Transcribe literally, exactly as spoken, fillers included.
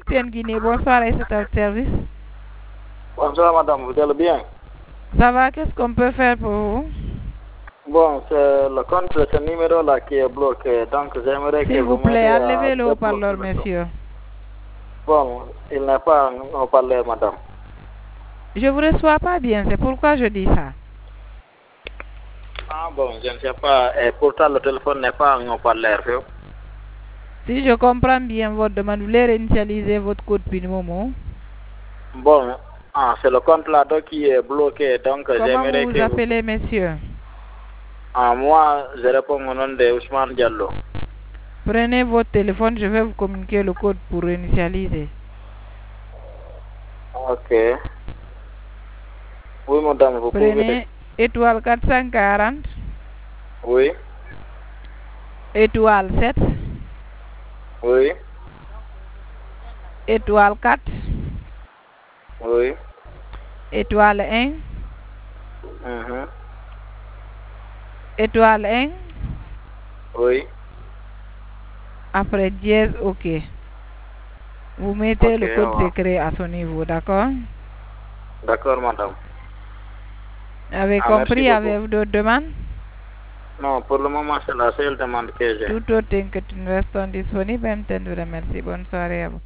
Capitaine Guinée, bonsoir et c'est à votre service. Bonsoir madame, vous allez bien? Ça va, qu'est-ce qu'on peut faire pour vous? Bon, c'est le compte de ce numéro-là qui est bloqué, donc j'aimerais que S'il vous vous plaît, m'aidiez à enlevez le débloquer haut-parleur, le compte. monsieur. Bon, il n'est pas en haut-parleur, madame. Je vous reçois pas bien, c'est pourquoi je dis ça. Ah bon, je ne sais pas, et pourtant le téléphone n'est pas en haut-parleur. Si je comprends bien votre demande, vous voulez réinitialiser votre code PIN Momo. Bon, ah, c'est le compte là qui est bloqué, donc Comment j'aimerais vous que vous vous... appelez, monsieur? Ah, moi, je réponds au nom de Ousmane Diallo. Prenez votre téléphone, je vais vous communiquer le code pour réinitialiser. Ok. Oui, madame, vous Prenez pouvez... étoile quatre cent quarante, Oui, étoile sept, oui, étoile quatre, oui. étoile un, Mhm. étoile un, Oui, après dièse, ok. Vous mettez ok, le au code revoir. secret à son niveau, d'accord? D'accord, madame. Avez Ah, merci compris, beaucoup. avez-vous d'autres demandes? Non, pour le moment, c'est la seule demande que j'ai. Tout autre que nous restons disponibles. Merci. Bonne soirée à vous.